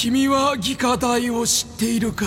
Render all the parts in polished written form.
君は技科大を知っているか。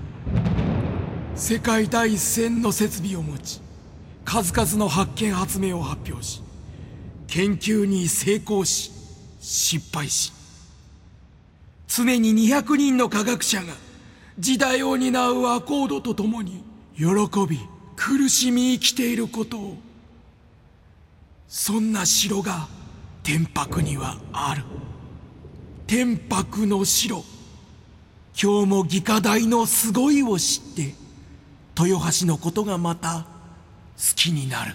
世界第一線の設備を持ち、数々の発見発明を発表し、研究に成功し失敗し、常に200人の科学者が時代を担うアコードとともに喜び苦しみ生きていることを。そんな城が天白にはある。天白の城。今日も技科大のすごいを知って豊橋のことがまた好きになる。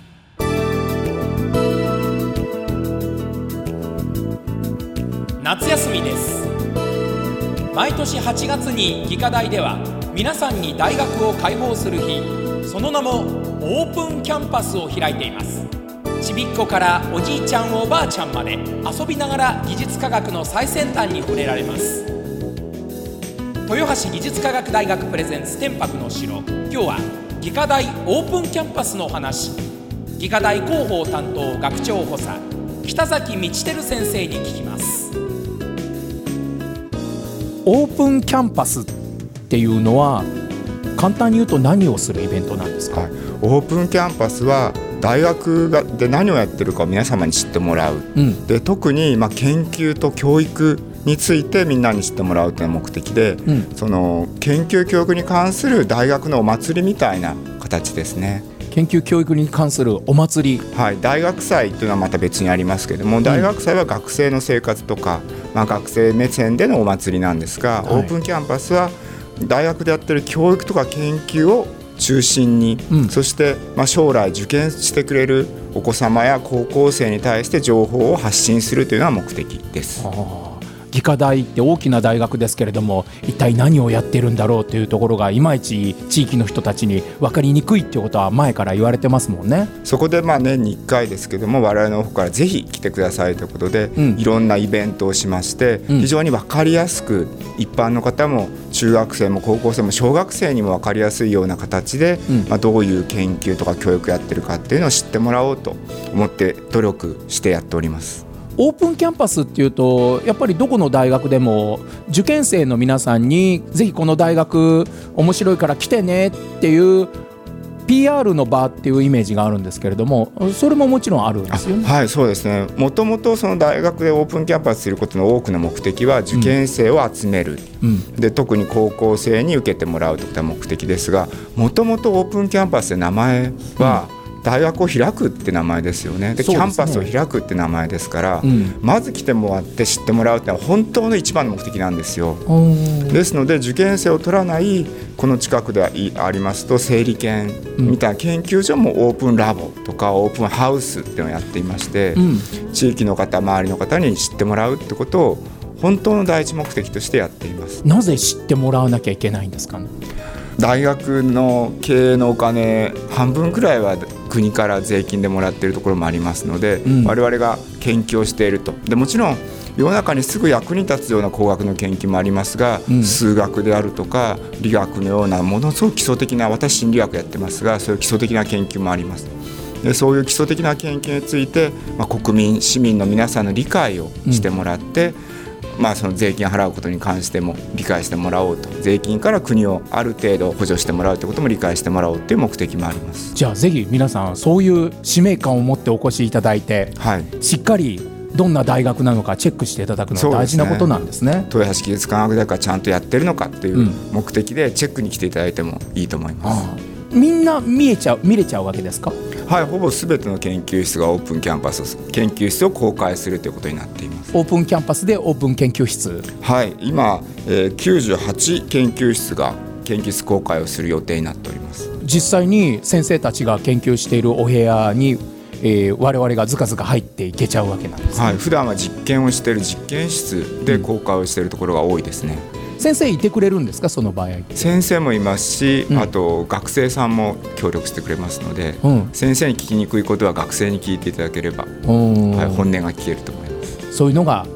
夏休みです。毎年8月に技科大では皆さんに大学を開放する日、その名もオープンキャンパスを開いています。ちびっこからおじいちゃんおばあちゃんまで遊びながら技術科学の最先端に触れられます。豊橋技術科学大学プレゼンツ天白の城。今日は技科大オープンキャンパスのお話。技科大広報担当学長補佐北崎道輝先生に聞きます。オープンキャンパスっていうのは簡単に言うと何をするイベントなんですか？ オープンキャンパスは大学で何をやってるかを皆様に知ってもらう、で特に研究と教育についてみんなに知ってもらうというのが目的で、その研究教育に関する大学のお祭りみたいな形ですね。 研究教育に関するお祭り、 大学祭というのはまた別にありますけれども、大学祭は学生の生活とか、学生目線でのお祭りなんですが、オープンキャンパスは大学でやってる教育とか研究を中心に、そして将来受験してくれるお子様や高校生に対して情報を発信するというのが目的です。 技科大って大きな大学ですけれども、一体何をやってるんだろうというところがいまいち地域の人たちに分かりにくいっていうことは前から言われてますもんね。 そこで年に1回ですけども、我々の方からぜひ来てくださいということで、いろんなイベントをしまして、非常に分かりやすく一般の方も中学生も高校生も小学生にも分かりやすいような形で、どういう研究とか教育やってるかっていうのを知ってもらおうと思って努力してやっております。 オープンキャンパスっていうと、やっぱりどこの大学でも受験生の皆さんにぜひこの大学面白いから来てねっていう PR の場っていうイメージがあるんですけれども、それももちろんあるんですよね。 はい、そうですね。もともとその大学でオープンキャンパスすることの多くの目的は受験生を集める、で特に高校生に受けてもらうといった目的ですが、もともとオープンキャンパスで名前は、大学を開くって名前ですよね。でキャンパスを開くって名前ですから、まず来てもらって知ってもらうってのは本当の一番の目的なんですよ。ですので受験生を取らないこの近くでありますと、整理研みたいな研究所もオープンラボとかオープンハウスっていうのをやっていまして、地域の方周りの方に知ってもらうってことを本当の第一目的としてやっています。 なぜ知ってもらわなきゃいけないんですかね？ 大学の経営のお金半分くらいは国から税金でもらっているところもありますので、我々が研究をしていると。でもちろん世の中にすぐ役に立つような工学の研究もありますが、数学であるとか理学のようなものすごく基礎的な、私心理学やってますが、そういう基礎的な研究もあります。でそういう基礎的な研究について、国民市民の皆さんの理解をしてもらって、その税金を払うことに関しても理解してもらおうと、税金から国をある程度補助してもらうということも理解してもらおうという目的もあります。 じゃあぜひ皆さんそういう使命感を持ってお越しいただいて、しっかりどんな大学なのかチェックしていただくのが大事なことなんですね。 豊橋技術科学大学がちゃんとやってるのかという目的でチェックに来ていただいてもいいと思います。 みんな見れちゃうわけですか？ はい、ほぼ全ての研究室がオープンキャンパス研究室を公開するということになっています。 オープンキャンパスでオープン研究室、 今、98研究室が研究室公開をする予定になっております。 実際に先生たちが研究しているお部屋に、我々がずかずか入っていけちゃうわけなんですね。 普段は実験をしている実験室で公開をしているところが多いですね。 先生いてくれるんですか？その場合先生もいますし、あと学生さんも協力してくれますので、先生に聞きにくいことは学生に聞いていただければ、本音が聞けると思います。 そういうのが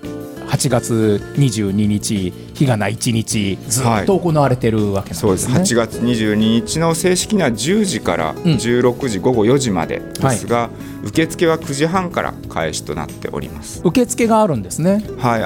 8月22日日がな1日ずっと行われているわけなんですね。 そうです。8月22日の正式には10時から16時午後4時までですが、受付は9時半から開始となっております。 受付があるんですね。 はい、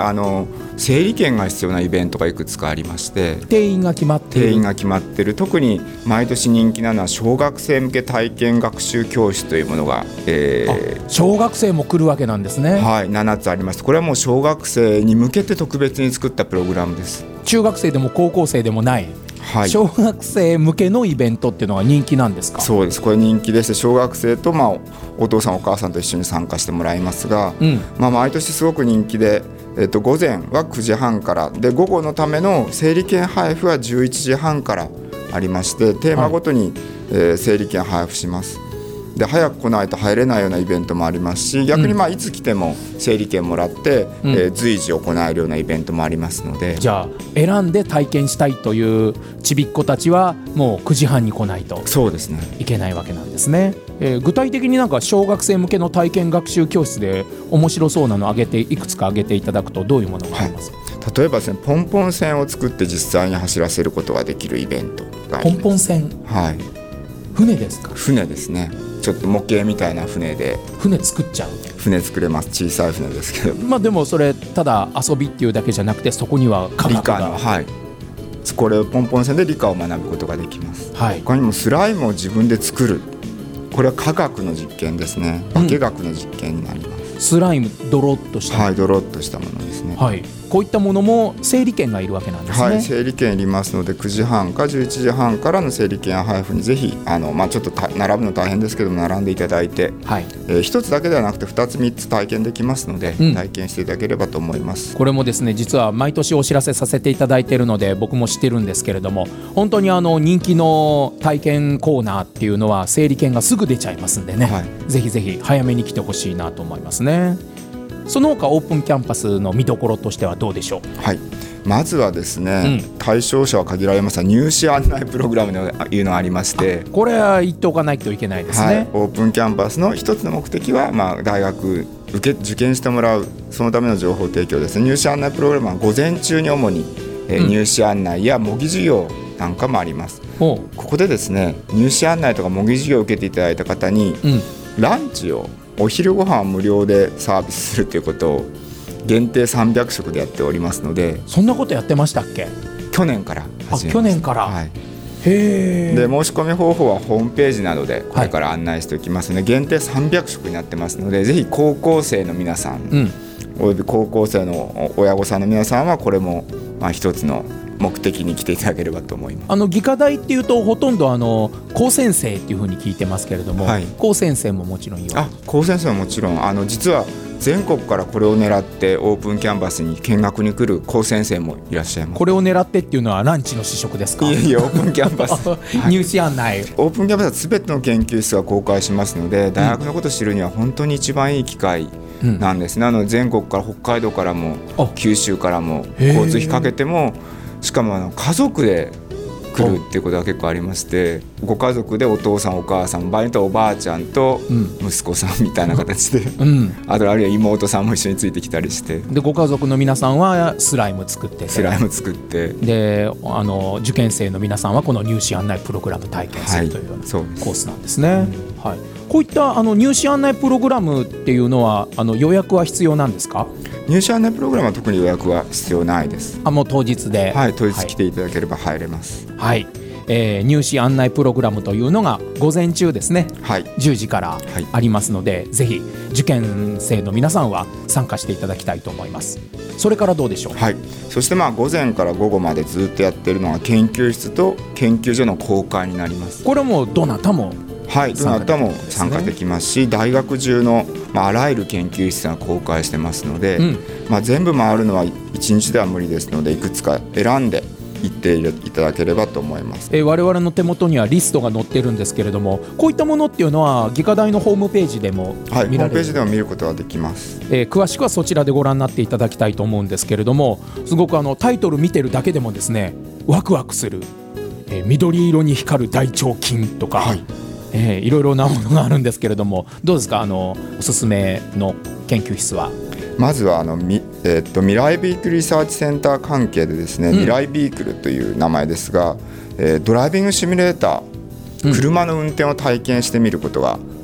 整理券が必要なイベントがいくつかありまして、 定員が決まっている。 特に毎年人気なのは小学生向け体験学習教室というものが、 小学生も来るわけなんですね。 はい、7つあります。これはもう小学生に向けて特別に作ったプログラムです。 中学生でも高校生でもない、 はい、 小学生向けのイベントっていうのが人気なんですか？ そうです。これ人気でして、小学生と、お父さんお母さんと一緒に参加してもらいますが、毎年すごく人気で、午前は9時半からで、午後のための整理券配布は11時半からありまして、テーマごとに、整理券配布します。で、早く来ないと入れないようなイベントもありますし、逆にいつ来ても整理券もらって、随時行えるようなイベントもありますので、 じゃあ選んで体験したいというちびっ子たちはもう9時半に来ないといけないわけなんですね。具体的になんか小学生向けの体験学習教室で面白そうなのいくつか挙げていただくとどういうものがありますか？ 例えばですね、ポンポン船を作って実際に走らせることができるイベントがあります。 ポンポン船、 はい、 船ですか？ 船ですね。ちょっと模型みたいな船で船作っちゃう。 船作れます。小さい船ですけど、 でもそれただ遊びっていうだけじゃなくて、そこには科学が理科の、はい、これをポンポン船で理科を学ぶことができます。 はい、 他にもスライムを自分で作る、これは科学の実験ですね。化学の実験になります。 スライム、ドロッとした、 はい、ドロッとしたものですね。 はい、こういったものも整理券がいるわけなんですね。 はい、整理券いりますので、9時半か11時半からの整理券配布にぜひちょっと並ぶの大変ですけども並んでいただいて、はい、1つだけではなくて2つ3つ体験できますので、体験していただければと思います。 これもですね、実は毎年お知らせさせていただいているので僕も知ってるんですけれども、本当に人気の体験コーナーっていうのは整理券がすぐ出ちゃいますんでね、はい、ぜひぜひ早めに来てほしいなと思いますね。その他オープンキャンパスの見どころとしてはどうでしょう？ はい、まずはですね、対象者は限られますが入試案内プログラムというのがありまして、 これは言っておかないといけないですね。はい、 オープンキャンパスの一つの目的は、大学受験してもらう、そのための情報提供ですね。入試案内プログラムは午前中に主に、入試案内や模擬授業なんかもあります。ここでですね、入試案内とか模擬授業を受けていただいた方に、ランチをお昼ご飯を無料でサービスするということを限定300食でやっておりますので。 そんなことやってましたっけ？ 去年から始めました。 去年から、はい、へで、申し込み方法はホームページなどでこれから案内しておきますので、限定300食になってますので、ぜひ高校生の皆さん、および高校生の親御さんの皆さんはこれも一つの目的に来ていただければと思います。 技科大っていうとほとんど高専生っていうふうに聞いてますけれども、はい、高専生ももちろん高専生はもちろん実は全国からこれを狙ってオープンキャンパスに見学に来る高専生もいらっしゃいます。 これを狙ってっていうのはランチの試食ですか？ いえオープンキャンパス入試案内、 オープンキャンパスは全ての研究室が公開しますので、大学のことを知るには本当に一番いい機会なんですね。全国から北海道からも九州からも交通費かけても、しかも家族で来るっていうことが結構ありまして、ご家族でお父さんお母さん、場合によってはおばあちゃんと息子さんみたいな形で、あるいは妹さんも一緒についてきたりして、 でご家族の皆さんはスライム作って、で受験生の皆さんはこの入試案内プログラム体験するというようなコースなんですね。はい、こういった入試案内プログラムっていうのは予約は必要なんですか？ 入試案内プログラムは特に予約は必要ないです。 もう当日で、 はい、当日来ていただければ入れます。 はい、入試案内プログラムというのが午前中ですね、はい、10時からありますので、ぜひ受験生の皆さんは参加していただきたいと思います。それからどうでしょう？ はい、そして午前から午後までずっとやっているのが研究室と研究所の公開になります。 これもどなたもはい、どなたも参加できますし、大学中の、あらゆる研究室が公開してますので、全部回るのは1日では無理ですので、いくつか選んで行っていただければと思います。 我々の手元にはリストが載ってるんですけれども、こういったものっていうのは技科大のホームページでも見られる、 ホームページでも見ることができます。 詳しくはそちらでご覧になっていただきたいと思うんですけれども、すごくタイトル見てるだけでもですね、ワクワクする、緑色に光る大腸菌とか、はい、いろいろなものがあるんですけれども、どうですかおすすめの研究室は？ まずは未来ビークルリサーチセンター関係でですね、未来ビークルという名前ですが、ドライビングシミュレーター、車の運転を体験してみることが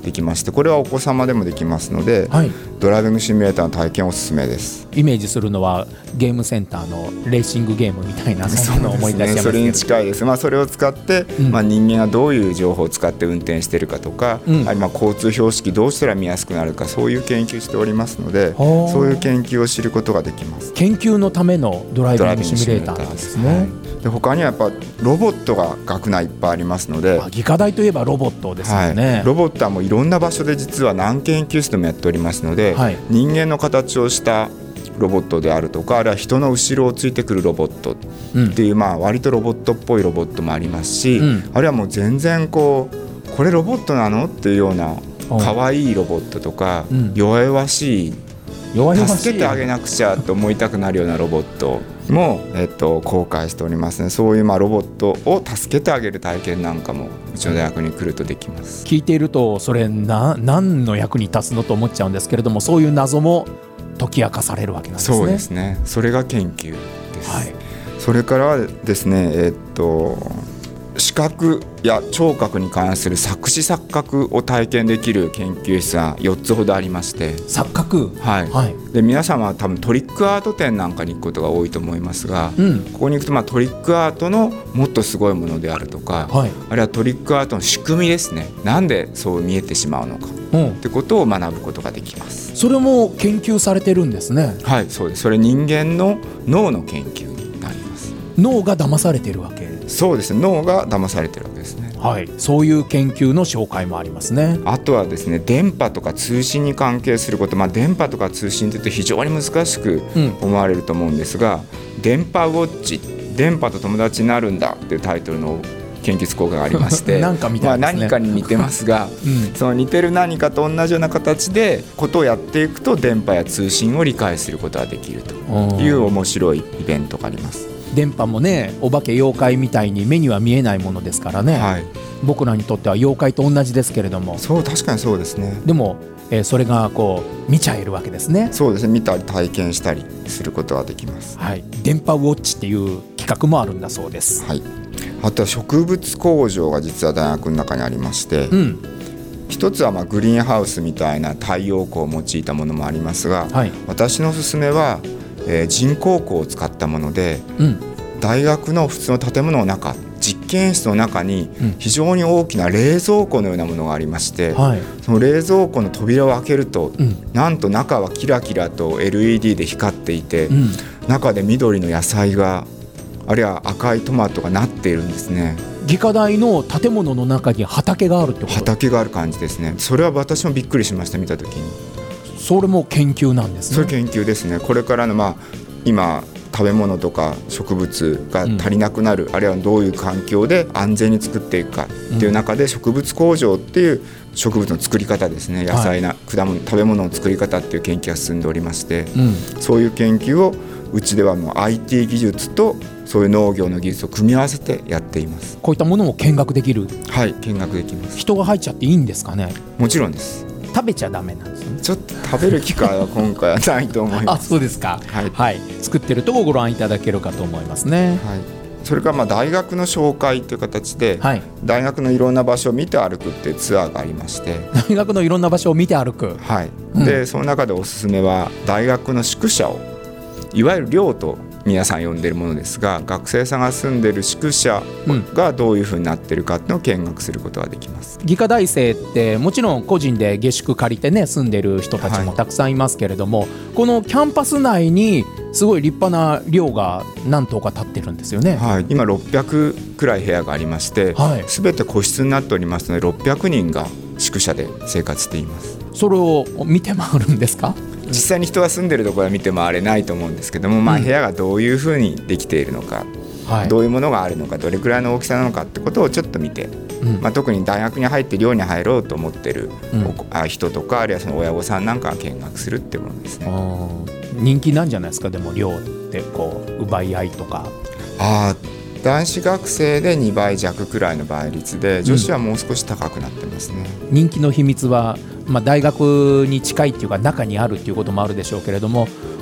できまして、これはお子様でもできますので、 はい、 ドライビングシミュレーターの体験おすすめです。 イメージするのはゲームセンターのレーシングゲームみたいな、そんなのを思い出しちゃいますけど、 それに近いです。それを使って、人間がどういう情報を使って運転しているかとか、交通標識どうしたら見やすくなるか、そういう研究しておりますので、そういう研究を知ることができます。 研究のためのドライビングシミュレーターなんですね。 で他にはやっぱロボットが学内いっぱいありますので、 技科大といえばロボットですよね。 ロボットはもういろんな場所で実は何研究室でもやっておりますので、人間の形をしたロボットであるとか、あるいは人の後ろをついてくるロボットっていう、割とロボットっぽいロボットもありますし、あるいはもう全然これロボットなのっていうような可愛いロボットとか、弱々しい助けてあげなくちゃと思いたくなるようなロボットも、公開しておりますね。そういうロボットを助けてあげる体験なんかもうちの大学に来るとできます。 聞いているとそれ何の役に立つのと思っちゃうんですけれども、そういう謎も解き明かされるわけなんですね。 そうですね、それが研究です。それからはですね、視覚や聴覚に関する錯視錯覚を体験できる研究室が4つほどありまして。 錯覚、 で皆様は多分トリックアート展なんかに行くことが多いと思いますが、ここに行くとトリックアートのもっとすごいものであるとか、あるいはトリックアートの仕組みですね、なんでそう見えてしまうのかってことを学ぶことができます。 それも研究されてるんですね。 はい、そうです。それ人間の脳の研究になります。 脳が騙されているわけ。 そうですね、脳が騙されてるわけですね。 そういう研究の紹介もありますね。 あとはですね、電波とか通信に関係すること、電波とか通信というと非常に難しく思われると思うんですが、電波ウォッチ、電波と友達になるんだっていうタイトルの研究効果がありましてなんかみたいですね。 何かに似てますが、その似てる何かと同じような形でことをやっていくと電波や通信を理解することができるという面白いイベントがあります。 電波もね、お化け妖怪みたいに目には見えないものですからね、僕らにとっては妖怪と同じですけれども。 そう、確かにそうですね。 でも、それが見ちゃえるわけですね。 そうですね、見たり体験したりすることができます。 電波ウォッチっていう企画もあるんだそうです。 あとは植物工場が実は大学の中にありまして、一つはグリーンハウスみたいな太陽光を用いたものもありますが、私のおすすめは人工光を使ったもので、大学の普通の建物の中、実験室の中に非常に大きな冷蔵庫のようなものがありまして、その冷蔵庫の扉を開けると、なんと中はキラキラと LED で光っていて、中で緑の野菜が、あるいは赤いトマトがなっているんですね。 技科大の建物の中に畑があるってこと？ 畑がある感じですね。それは私もびっくりしました、見たときに。 それも研究なんですね。 それ研究ですね。これからの今食べ物とか植物が足りなくなる、あるいはどういう環境で安全に作っていくかっていう中で、植物工場っていう植物の作り方ですね、野菜な果物、食べ物の作り方っていう研究が進んでおりまして、そういう研究をうちではもう IT 技術とそういう農業の技術を組み合わせてやっています。 こういったものも見学できる？ 見学できます。 人が入っちゃっていいんですかね？ もちろんです。 食べちゃダメなんですね。 ちょっと食べる機会は今回はないと思います。 そうですか。作ってるとこご覧いただけるかと思いますね。 それから大学の紹介という形で、大学のいろんな場所を見て歩くっていうツアーがありまして。 大学のいろんな場所を見て歩く。 でその中でおすすめは大学の宿舎を、いわゆる寮と皆さん呼んでるものですが、学生さんが住んでる宿舎がどういう風になってるかっていうのを見学することができます。 技科大生ってもちろん個人で下宿借りてね住んでる人たちもたくさんいますけれども、このキャンパス内にすごい立派な寮が何棟か建ってるんですよね。 今600くらい部屋がありまして、全て個室になっておりますので600人が宿舎で生活しています。 それを見て回るんですか？ 実際に人が住んでるところは見て回れないと思うんですけども、部屋がどういうふうにできているのか、どういうものがあるのか、どれくらいの大きさなのかってことをちょっと見て、特に大学に入って寮に入ろうと思ってる人とか、あるいはその親御さんなんかが見学するっていうものですね。 人気なんじゃないですか？でも寮って奪い合いとか。 男子学生で2倍弱くらいの倍率で、女子はもう少し高くなってますね。 人気の秘密は、大学に近いっていうか中にあるっていうこともあるでしょうけれども、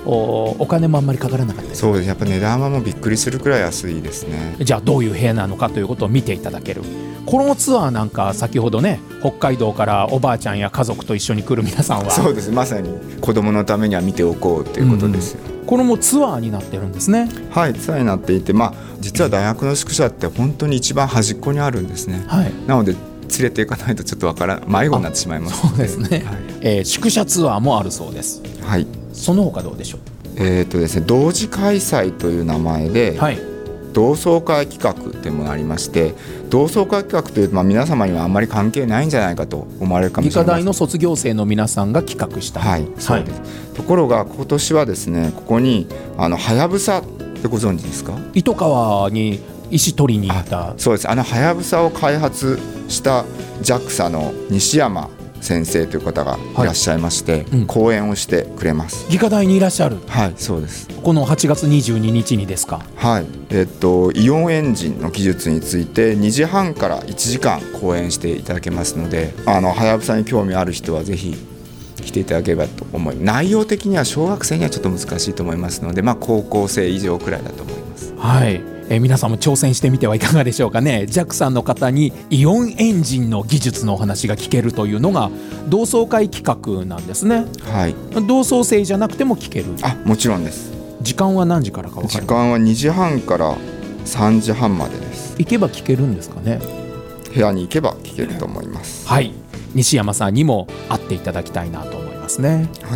お金もあんまりかからなかったです。 そうです。やっぱ値段はもうびっくりするくらい安いですね。 じゃあどういう部屋なのかということを見ていただける。このツアーなんか先ほどね、北海道からおばあちゃんや家族と一緒に来る皆さんは、 そうです。まさに子供のためには見ておこうということですよ。 これもツアーになってるんですね。 はい、ツアーになっていて、実は大学の宿舎って本当に一番端っこにあるんですね。 はい、 なので連れて行かないとちょっと迷子になってしまいます。 そうですね。宿舎ツアーもあるそうです。 はい。 その他どうでしょう。 ですね、同時開催という名前で、はい、同窓会企画というものがありまして、同窓会企画というと、皆様にはあんまり関係ないんじゃないかと思われるかもしれません。 理科大の卒業生の皆さんが企画した。 はい、そうです。ところが今年はですね、ここにはやぶさってご存知ですか？ 糸川に石取りに行った。 そうです。はやぶさを開発した JAXA の西山先生という方がいらっしゃいまして、講演をしてくれます。 理科大にいらっしゃる。 はい、そうです。 この8月22日にですか？ はい、イオンエンジンの技術について2時半から1時間講演していただけますので、はやぶさに興味ある人はぜひ来ていただければと思います。内容的には小学生にはちょっと難しいと思いますので、高校生以上くらいだと思います。 はい、皆さんも挑戦してみてはいかがでしょうかね。JAXA の方にイオンエンジンの技術のお話が聞けるというのが同窓会企画なんですね。 はい、 同窓生じゃなくても聞ける。 もちろんです。 時間は何時からか分かる？ 時間は2時半から3時半までです。 行けば聞けるんですかね。 部屋に行けば聞けると思います。 はい、西山さんにも会っていただきたいなと思いますね。はい、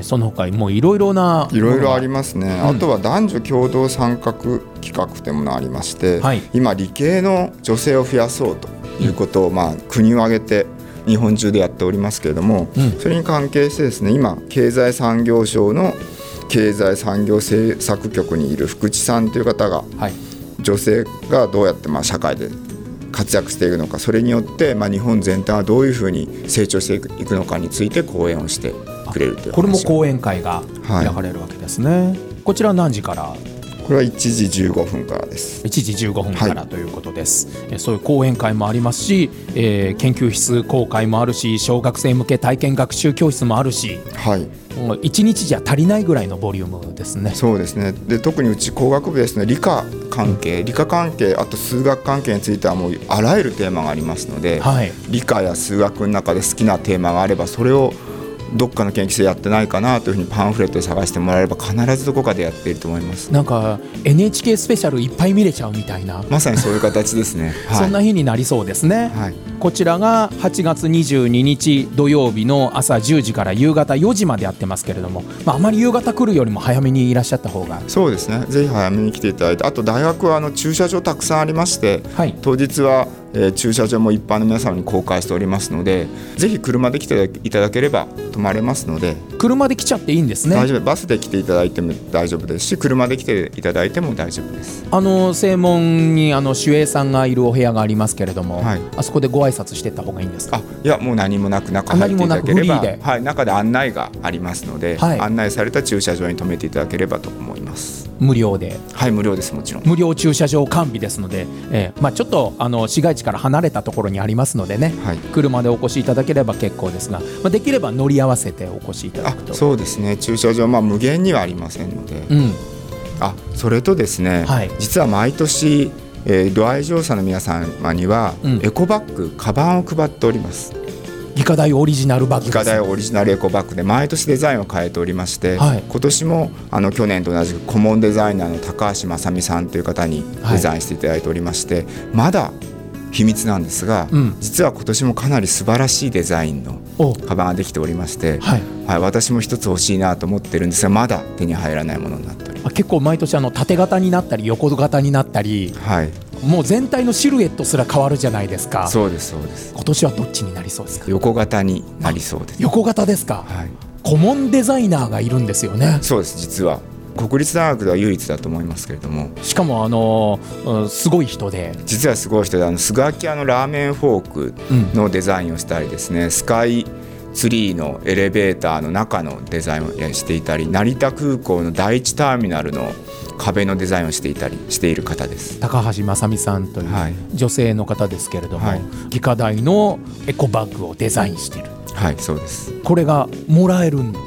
その他もういろいろありますね。あとは男女共同参画企画というものがありまして、はい、今理系の女性を増やそうということを、国を挙げて日本中でやっておりますけれども、それに関係してですね、今経済産業省の経済産業政策局にいる福地さんという方が、はい、女性がどうやって社会で活躍していくのか、それによって日本全体はどういうふうに成長していくのかについて講演をしてくれるという話。 これも講演会が開かれるわけですね。はい、こちらは何時から？ これは1時15分からです。 1時15分からということです。はい、そういう講演会もありますし、研究室公開もあるし、小学生向け体験学習教室もあるし、はい、1日じゃ足りないぐらいのボリュームですね。 そうですね。で、特にうち工学部ですね、理科関係、あと数学関係についてはもうあらゆるテーマがありますので、はい、理科や数学の中で好きなテーマがあれば、それをどっかの研究室やってないかなというふうにパンフレットで探してもらえれば必ずどこかでやっていると思います。 なんか NHK スペシャルいっぱい見れちゃうみたいな、 まさにそういう形ですね。 はい、そんな日になりそうですね。はい、こちらが8月22日土曜日の朝10時から夕方4時までやってますけれども、あまり夕方来るよりも早めにいらっしゃった方が。 そうですね。ぜひ早めに来ていただいて、あと大学は駐車場たくさんありまして、はい、当日は駐車場も一般の皆様に公開しておりますので、ぜひ車で来ていただければ泊まれますので。 車で来ちゃっていいんですね。 大丈夫。バスで来ていただいても大丈夫ですし、車で来ていただいても大丈夫です。 正門に守衛さんがいるお部屋がありますけれども、はい、あそこでご挨拶していった方がいいんですか？ いや、もう何もなく中入っていただければ、はい、中で案内がありますので、はい、案内された駐車場に停めていただければと思います。 無料で？はい、 無料です。もちろん無料駐車場完備ですので、ちょっと市街地から離れたところにありますのでね、はい、車でお越しいただければ結構ですが、できれば乗り合わせてお越しいただくと。 そうですね。駐車場、無限にはありませんので、それとですね、はい、実は毎年、ご来場者の皆様には、エコバッグ、カバンを配っております。 理科大オリジナルバッグです。 理科大オリジナルエコバッグで毎年デザインを変えておりまして、はい、今年も去年と同じく顧問デザイナーの高橋正美さんという方にデザインしていただいておりまして、はい、まだ秘密なんですが、実は今年もかなり素晴らしいデザインのカバンができておりまして、はいはい、私も一つ欲しいなと思ってるんですが、まだ手に入らないものになっております。 結構毎年縦型になったり横型になったり、はい、もう全体のシルエットすら変わるじゃないですか。 そうですそうです。 今年はどっちになりそうですか？ 横型になりそうです。 横型ですか？はい、顧問デザイナーがいるんですよね。 そうです。実は国立大学では唯一だと思いますけれども、 しかもすごい人で、 実はすごい人で、スガキ屋のラーメンフォークのデザインをしたりですね、スカイツリーのエレベーターの中のデザインをしていたり、成田空港の第一ターミナルの壁のデザインをしている方です。 高橋正美さんという女性の方ですけれども、はい、理科大のエコバッグをデザインしている。 はい、そうです。 これがもらえるん？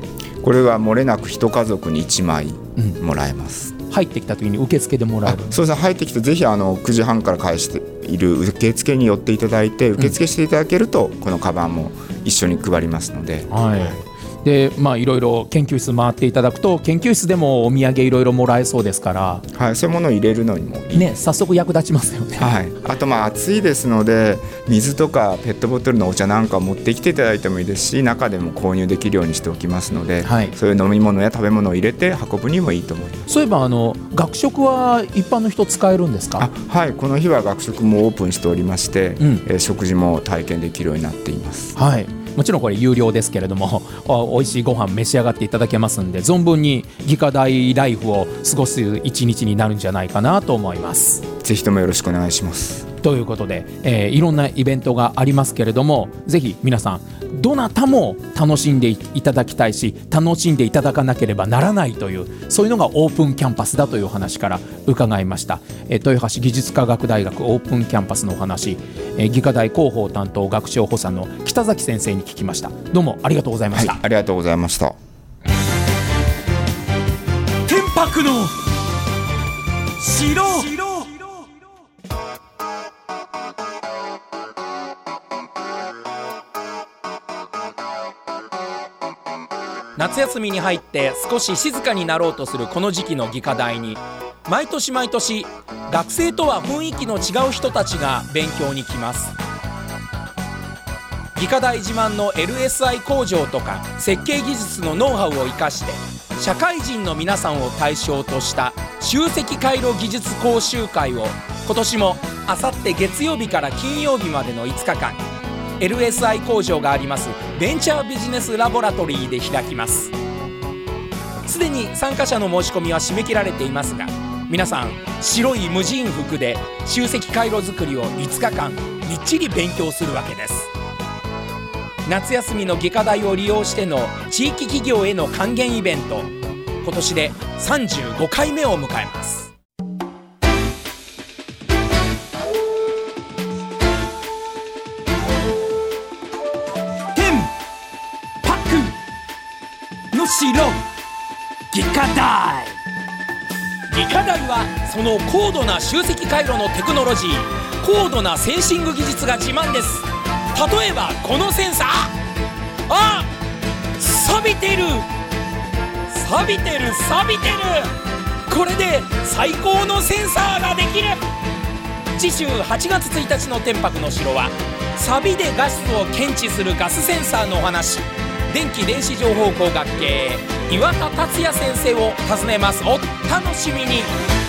これは漏れなく1家族に1枚もらえます、 入ってきた時に受付でもらえる。 そうですね、入ってきてぜひ9時半から返している受付に寄っていただいて、受付していただけるとこのカバンも一緒に配りますので、 でいろいろ研究室回っていただくと、研究室でもお土産いろいろもらえそうですから、 そういうものを入れるのにもいい、 早速役立ちますよね。 あと暑いですので、水とかペットボトルのお茶なんかを持ってきていただいてもいいですし、中でも購入できるようにしておきますので、そういう飲み物や食べ物を入れて運ぶにもいいと思います。 そういえば学食は一般の人使えるんですか？ この日は学食もオープンしておりまして、食事も体験できるようになっています。 もちろんこれ有料ですけれども、美味しいご飯召し上がっていただけますんで、存分に技科大ライフを過ごす一日になるんじゃないかなと思います。 ぜひともよろしくお願いします。 ということで、いろんなイベントがありますけれども、ぜひ皆さんどなたも楽しんでいただきたいし、楽しんでいただかなければならないという、そういうのがオープンキャンパスだという話から伺いました。豊橋技術科学大学オープンキャンパスのお話、技科大広報担当学長補佐の北崎先生に聞きました。どうもありがとうございました。 ありがとうございました。 天白の城。 夏休みに入って少し静かになろうとするこの時期の技科大に、毎年学生とは雰囲気の違う人たちが勉強に来ます。技科大自慢の LSI 工場とか設計技術のノウハウを生かして、社会人の皆さんを対象とした集積回路技術講習会を今年もあさって月曜日から金曜日までの5日間、LSI 工場がありますベンチャービジネスラボラトリーで開きます。すでに参加者の申し込みは締め切られていますが、皆さん白い無人服で集積回路作りを5日間みっちり勉強するわけです。夏休みの技科大を利用しての地域企業への還元イベント、今年で35回目を迎えます。 城技科大。 技科大はその高度な集積回路のテクノロジー、高度なセンシング技術が自慢です。例えばこのセンサー、錆びてる。これで最高のセンサーができる。次週8月1日の天白の城は、錆びでガスを検知するガスセンサーのお話、電気電子情報工学系岩田達也先生を訪ねます。お楽しみに。